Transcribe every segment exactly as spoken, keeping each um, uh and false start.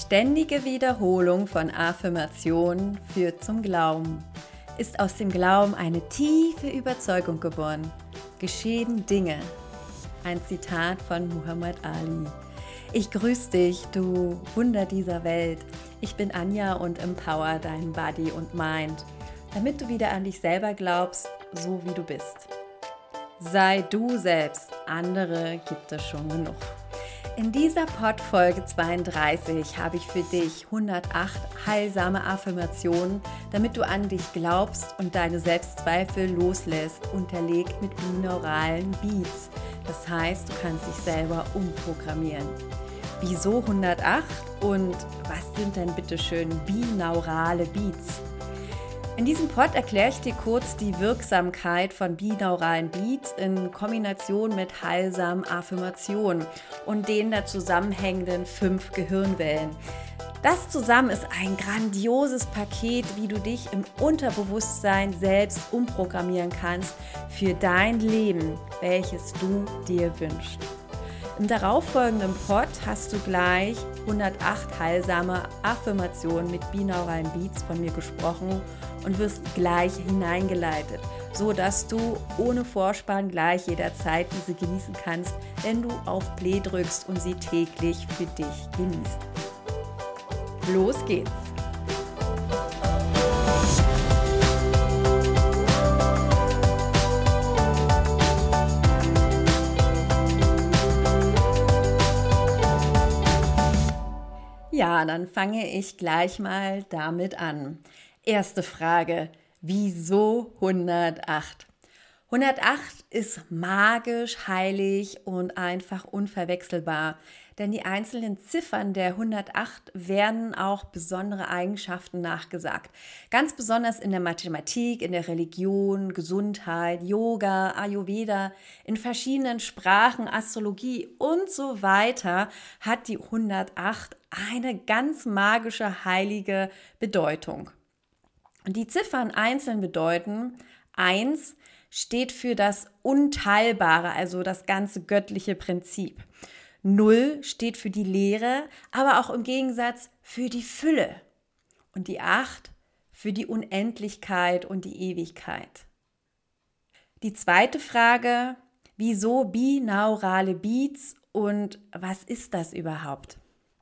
ständige Wiederholung von Affirmationen führt zum Glauben. Ist aus dem Glauben eine tiefe Überzeugung geboren. Geschehen Dinge. Ein Zitat von Muhammad Ali. Ich grüße dich, du Wunder dieser Welt. Ich bin Anja und empower dein Body und Mind, damit du wieder an dich selber glaubst, so wie du bist. Sei du selbst, andere gibt es schon genug. In dieser Pod-Folge zweiunddreißig habe ich für dich hundertacht heilsame Affirmationen, damit du an dich glaubst und deine Selbstzweifel loslässt, unterlegt mit binauralen Beats. Das heißt, du kannst dich selber umprogrammieren. Wieso hundertacht und was sind denn bitte schön binaurale Beats? In diesem Pod erkläre ich dir kurz die Wirksamkeit von binauralen Beats in Kombination mit heilsamen Affirmationen und den da zusammenhängenden fünf Gehirnwellen. Das zusammen ist ein grandioses Paket, wie du dich im Unterbewusstsein selbst umprogrammieren kannst für dein Leben, welches du dir wünschst. Im darauffolgenden Pod hast du gleich hundertacht heilsame Affirmationen mit binauralen Beats von mir gesprochen und wirst gleich hineingeleitet, so dass du ohne Vorspann gleich jederzeit diese genießen kannst, wenn du auf Play drückst und sie täglich für dich genießt. Los geht's! Ja, dann fange ich gleich mal damit an. Erste Frage, wieso hundertacht? hundertacht ist magisch, heilig und einfach unverwechselbar, denn die einzelnen Ziffern der hundertacht werden auch besondere Eigenschaften nachgesagt. Ganz besonders in der Mathematik, in der Religion, Gesundheit, Yoga, Ayurveda, in verschiedenen Sprachen, Astrologie und so weiter hat die hundertacht eine ganz magische, heilige Bedeutung. Und die Ziffern einzeln bedeuten, eins steht für das Unteilbare, also das ganze göttliche Prinzip. null steht für die Leere, aber auch im Gegensatz für die Fülle. Und die acht für die Unendlichkeit und die Ewigkeit. Die zweite Frage, wieso binaurale Beats und was ist das überhaupt?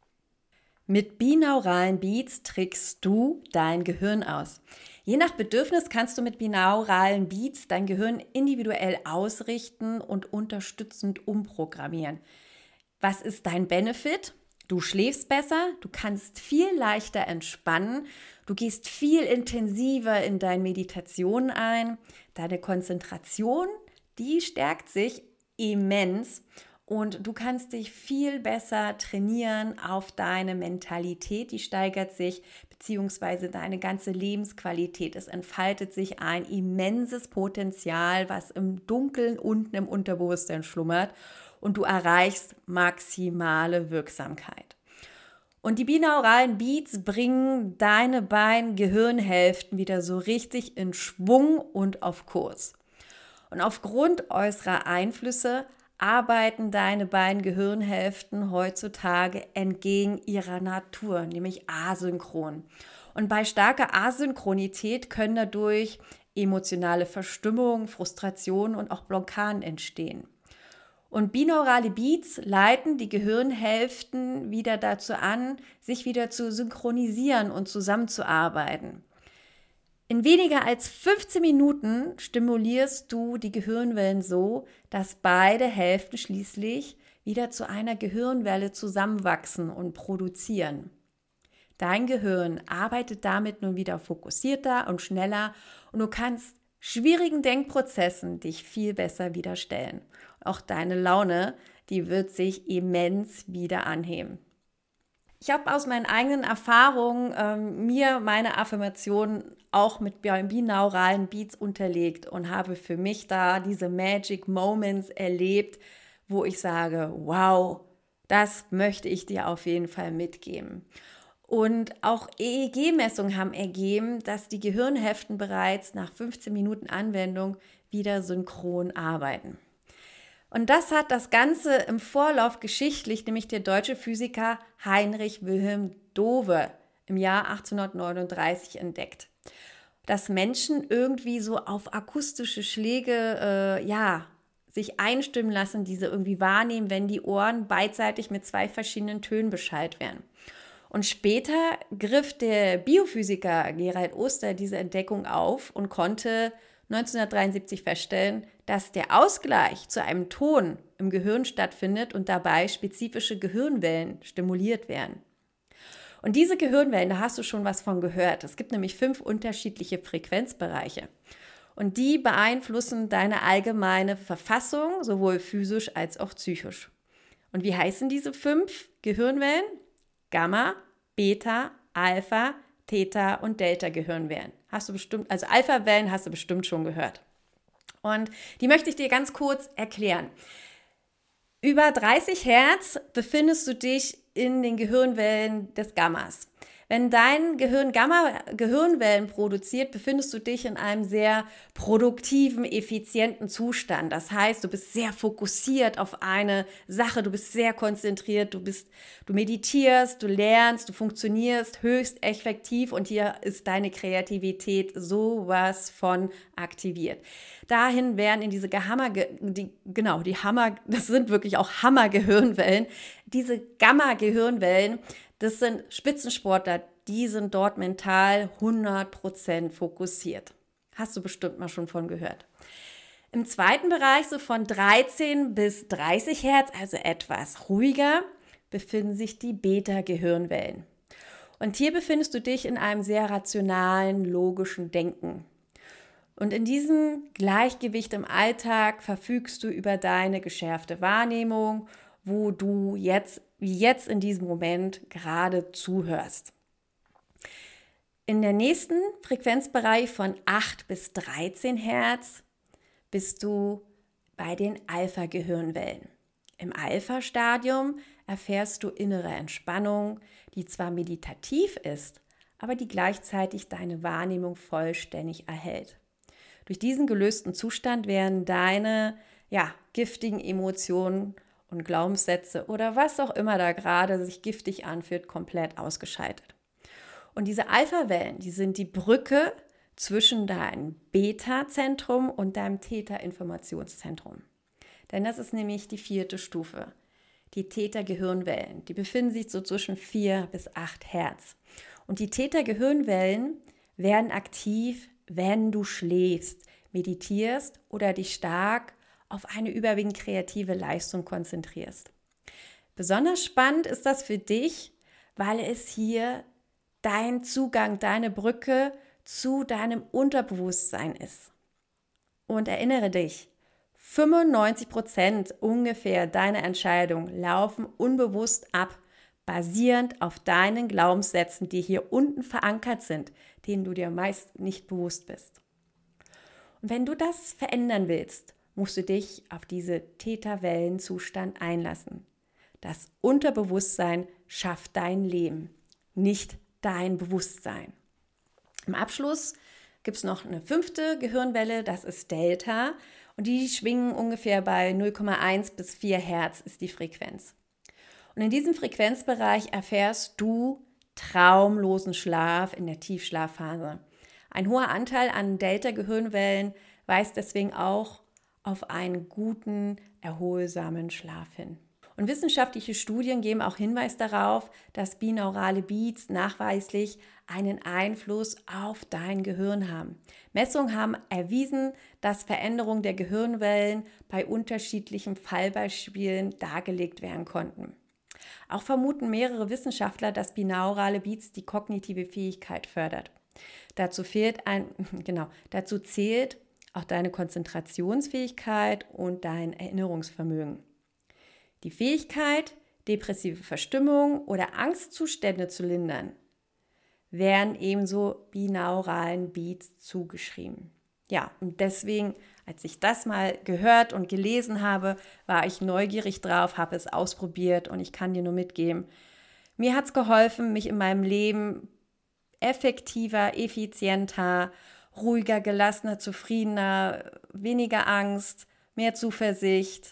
Mit binauralen Beats trickst du dein Gehirn aus. Je nach Bedürfnis kannst du mit binauralen Beats dein Gehirn individuell ausrichten und unterstützend umprogrammieren. Was ist dein Benefit? Du schläfst besser, du kannst viel leichter entspannen, du gehst viel intensiver in deine Meditation ein, deine Konzentration, die stärkt sich immens. Und du kannst dich viel besser trainieren auf deine Mentalität, die steigert sich, beziehungsweise deine ganze Lebensqualität. Es entfaltet sich ein immenses Potenzial, was im Dunkeln unten im Unterbewusstsein schlummert und du erreichst maximale Wirksamkeit. Und die binauralen Beats bringen deine beiden Gehirnhälften wieder so richtig in Schwung und auf Kurs. Und aufgrund äußerer Einflüsse arbeiten deine beiden Gehirnhälften heutzutage entgegen ihrer Natur, nämlich asynchron. Und bei starker Asynchronität können dadurch emotionale Verstimmung, Frustration und auch Blockaden entstehen. Und binaurale Beats leiten die Gehirnhälften wieder dazu an, sich wieder zu synchronisieren und zusammenzuarbeiten. In weniger als fünfzehn Minuten stimulierst du die Gehirnwellen so, dass beide Hälften schließlich wieder zu einer Gehirnwelle zusammenwachsen und produzieren. Dein Gehirn arbeitet damit nun wieder fokussierter und schneller und du kannst schwierigen Denkprozessen dich viel besser widerstellen. Auch deine Laune, die wird sich immens wieder anheben. Ich habe aus meinen eigenen Erfahrungen ähm, mir meine Affirmationen auch mit binauralen Beats unterlegt und habe für mich da diese Magic Moments erlebt, wo ich sage, wow, das möchte ich dir auf jeden Fall mitgeben. Und auch E E G-Messungen haben ergeben, dass die Gehirnhälften bereits nach fünfzehn Minuten Anwendung wieder synchron arbeiten. Und das hat das Ganze im Vorlauf geschichtlich nämlich der deutsche Physiker Heinrich Wilhelm Dove im Jahr achtzehnhundertneununddreißig entdeckt. Dass Menschen irgendwie so auf akustische Schläge, äh, ja, sich einstimmen lassen, diese irgendwie wahrnehmen, wenn die Ohren beidseitig mit zwei verschiedenen Tönen Bescheid werden. Und später griff der Biophysiker Gerald Oster diese Entdeckung auf und konnte neunzehnhundertdreiundsiebzig feststellen, dass der Ausgleich zu einem Ton im Gehirn stattfindet und dabei spezifische Gehirnwellen stimuliert werden. Und diese Gehirnwellen, da hast du schon was von gehört. Es gibt nämlich fünf unterschiedliche Frequenzbereiche. Und die beeinflussen deine allgemeine Verfassung, sowohl physisch als auch psychisch. Und wie heißen diese fünf Gehirnwellen? Gamma, Beta, Alpha, Theta und Delta-Gehirnwellen. Hast du bestimmt, also Alpha-Wellen hast du bestimmt schon gehört. Und die möchte ich dir ganz kurz erklären. Über dreißig Hertz befindest du dich in den Gehirnwellen des Gammas. Wenn dein Gehirn Gamma-Gehirnwellen produziert, befindest du dich in einem sehr produktiven, effizienten Zustand. Das heißt, du bist sehr fokussiert auf eine Sache, du bist sehr konzentriert, du bist, du meditierst, du lernst, du funktionierst höchst effektiv und hier ist deine Kreativität sowas von aktiviert. Dahin werden in diese Hammer, die, genau, die Hammer, das sind wirklich auch Hammer-Gehirnwellen, diese Gamma-Gehirnwellen, das sind Spitzensportler, die sind dort mental hundert Prozent fokussiert. Hast du bestimmt mal schon von gehört. Im zweiten Bereich, so von dreizehn bis dreißig Hertz, also etwas ruhiger, befinden sich die Beta-Gehirnwellen. Und hier befindest du dich in einem sehr rationalen, logischen Denken. Und in diesem Gleichgewicht im Alltag verfügst du über deine geschärfte Wahrnehmung, wo du jetzt, wie jetzt in diesem Moment gerade zuhörst. In der nächsten Frequenzbereich von acht bis dreizehn Hertz bist du bei den Alpha-Gehirnwellen. Im Alpha-Stadium erfährst du innere Entspannung, die zwar meditativ ist, aber die gleichzeitig deine Wahrnehmung vollständig erhält. Durch diesen gelösten Zustand werden deine ja, giftigen Emotionen und Glaubenssätze oder was auch immer da gerade sich giftig anfühlt, komplett ausgeschaltet. Und diese Alpha-Wellen, die sind die Brücke zwischen deinem Beta-Zentrum und deinem Theta-Informationszentrum. Denn das ist nämlich die vierte Stufe. Die Theta-Gehirnwellen, die befinden sich so zwischen vier bis acht Hertz. Und die Theta-Gehirnwellen werden aktiv, wenn du schläfst, meditierst oder dich stark auf eine überwiegend kreative Leistung konzentrierst. Besonders spannend ist das für dich, weil es hier dein Zugang, deine Brücke zu deinem Unterbewusstsein ist. Und erinnere dich, fünfundneunzig Prozent ungefähr deiner Entscheidungen laufen unbewusst ab, basierend auf deinen Glaubenssätzen, die hier unten verankert sind, denen du dir meist nicht bewusst bist. Und wenn du das verändern willst, musst du dich auf diese Theta-Wellenzustand einlassen. Das Unterbewusstsein schafft dein Leben, nicht dein Bewusstsein. Im Abschluss gibt es noch eine fünfte Gehirnwelle, das ist Delta. Und die schwingen ungefähr bei null Komma eins bis vier Hertz ist die Frequenz. Und in diesem Frequenzbereich erfährst du traumlosen Schlaf in der Tiefschlafphase. Ein hoher Anteil an Delta-Gehirnwellen weist deswegen auch auf einen guten, erholsamen Schlaf hin. Und wissenschaftliche Studien geben auch Hinweis darauf, dass binaurale Beats nachweislich einen Einfluss auf dein Gehirn haben. Messungen haben erwiesen, dass Veränderungen der Gehirnwellen bei unterschiedlichen Fallbeispielen dargelegt werden konnten. Auch vermuten mehrere Wissenschaftler, dass binaurale Beats die kognitive Fähigkeit fördert. Dazu fehlt ein, genau, dazu zählt auch deine Konzentrationsfähigkeit und dein Erinnerungsvermögen. Die Fähigkeit, depressive Verstimmung oder Angstzustände zu lindern, werden ebenso binauralen Beats zugeschrieben. Ja, und deswegen, als ich das mal gehört und gelesen habe, war ich neugierig drauf, habe es ausprobiert und ich kann dir nur mitgeben, mir hat es geholfen, mich in meinem Leben effektiver, effizienter, ruhiger, gelassener, zufriedener, weniger Angst, mehr Zuversicht,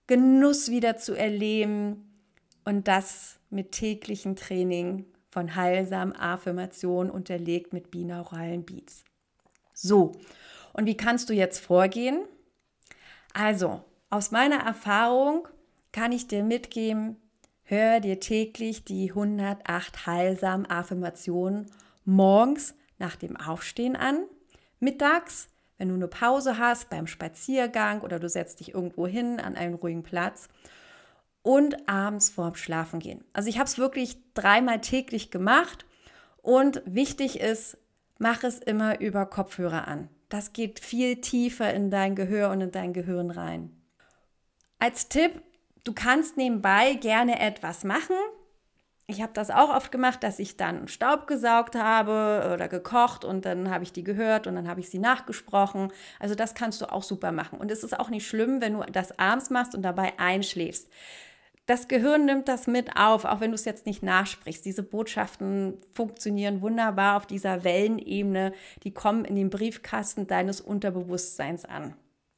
Genuss wieder zu erleben und das mit täglichem Training von heilsamen Affirmationen unterlegt mit binauralen Beats. So, und wie kannst du jetzt vorgehen? Also, aus meiner Erfahrung kann ich dir mitgeben, hör dir täglich die hundertacht heilsamen Affirmationen morgens nach dem Aufstehen an, mittags, wenn du eine Pause hast beim Spaziergang oder du setzt dich irgendwo hin an einen ruhigen Platz und abends vorm Schlafengehen. Also ich habe es wirklich dreimal täglich gemacht und wichtig ist, mach es immer über Kopfhörer an. Das geht viel tiefer in dein Gehör und in dein Gehirn rein. Als Tipp, du kannst nebenbei gerne etwas machen. Ich habe das auch oft gemacht, dass ich dann Staub gesaugt habe oder gekocht und dann habe ich die gehört und dann habe ich sie nachgesprochen. Also das kannst du auch super machen. Und es ist auch nicht schlimm, wenn du das abends machst und dabei einschläfst. Das Gehirn nimmt das mit auf, auch wenn du es jetzt nicht nachsprichst. Diese Botschaften funktionieren wunderbar auf dieser Wellenebene. Die kommen in den Briefkasten deines Unterbewusstseins an.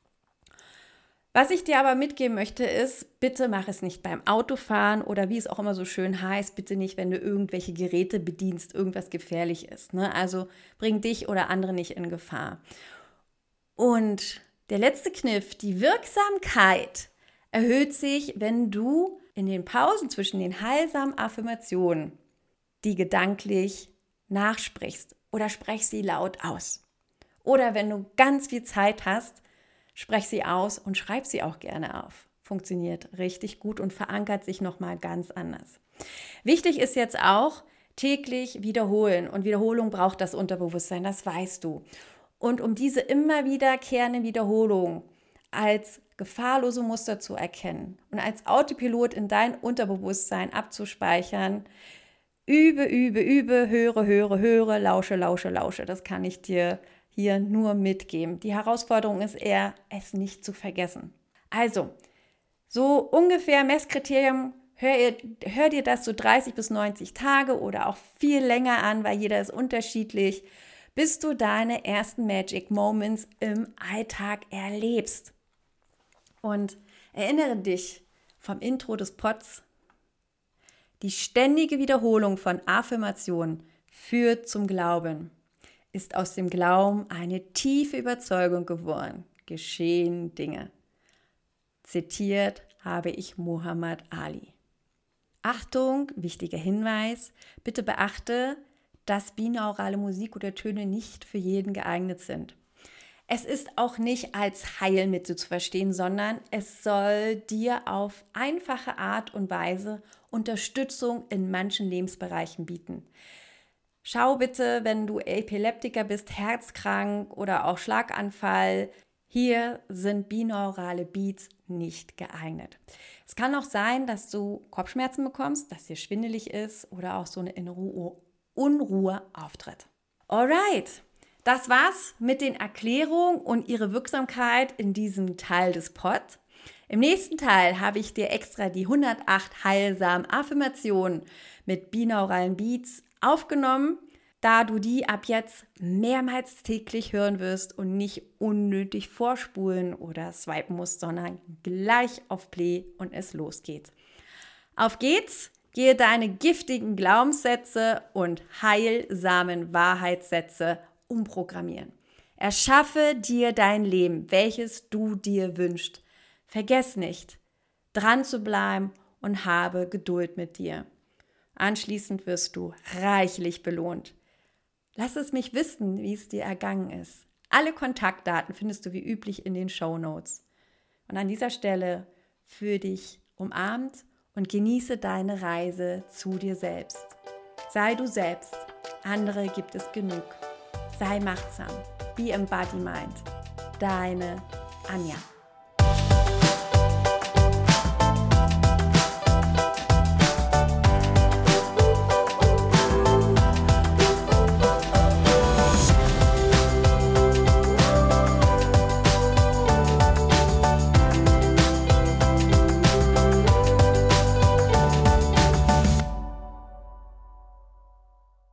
Was ich dir aber mitgeben möchte ist, bitte mach es nicht beim Autofahren oder wie es auch immer so schön heißt, bitte nicht, wenn du irgendwelche Geräte bedienst, irgendwas gefährlich ist. Ne? Also bring dich oder andere nicht in Gefahr. Und der letzte Kniff, die Wirksamkeit erhöht sich, wenn du in den Pausen zwischen den heilsamen Affirmationen die gedanklich nachsprichst oder sprech sie laut aus. Oder wenn du ganz viel Zeit hast, sprech sie aus und schreib sie auch gerne auf. Funktioniert richtig gut und verankert sich nochmal ganz anders. Wichtig ist jetzt auch, täglich wiederholen. Und Wiederholung braucht das Unterbewusstsein, das weißt du. Und um diese immer wiederkehrende Wiederholung als gefahrlose Muster zu erkennen und als Autopilot in dein Unterbewusstsein abzuspeichern, übe, übe, übe, höre, höre, höre, lausche, lausche, lausche. Das kann ich dir hier nur mitgeben. Die Herausforderung ist eher, es nicht zu vergessen. Also, so ungefähr Messkriterium, hör, ihr, hör dir das so dreißig bis neunzig Tage oder auch viel länger an, weil jeder ist unterschiedlich, bis du deine ersten Magic Moments im Alltag erlebst. Und erinnere dich vom Intro des Pods, die ständige Wiederholung von Affirmationen führt zum Glauben. Ist aus dem Glauben eine tiefe Überzeugung geworden. Geschehen Dinge. Zitiert habe ich Muhammad Ali. Achtung, wichtiger Hinweis, bitte beachte, dass binaurale Musik oder Töne nicht für jeden geeignet sind. Es ist auch nicht als Heilmittel zu verstehen, sondern es soll dir auf einfache Art und Weise Unterstützung in manchen Lebensbereichen bieten. Schau bitte, wenn du Epileptiker bist, herzkrank oder auch Schlaganfall, hier sind binaurale Beats nicht geeignet. Es kann auch sein, dass du Kopfschmerzen bekommst, dass dir schwindelig ist oder auch so eine innere Unruhe auftritt. Alright, das war's mit den Erklärungen und ihre Wirksamkeit in diesem Teil des Pods. Im nächsten Teil habe ich dir extra die hundertacht heilsamen Affirmationen mit binauralen Beats aufgenommen, da du die ab jetzt mehrmals täglich hören wirst und nicht unnötig vorspulen oder swipen musst, sondern gleich auf Play und es losgeht. Auf geht's, gehe deine giftigen Glaubenssätze und heilsamen Wahrheitssätze umprogrammieren. Erschaffe dir dein Leben, welches du dir wünschst. Vergiss nicht, dran zu bleiben und habe Geduld mit dir. Anschließend wirst du reichlich belohnt. Lass es mich wissen, wie es dir ergangen ist. Alle Kontaktdaten findest du wie üblich in den Shownotes. Und an dieser Stelle fühl dich umarmt und genieße deine Reise zu dir selbst. Sei du selbst, andere gibt es genug. Sei machtsam, be embody mind. Deine Anja.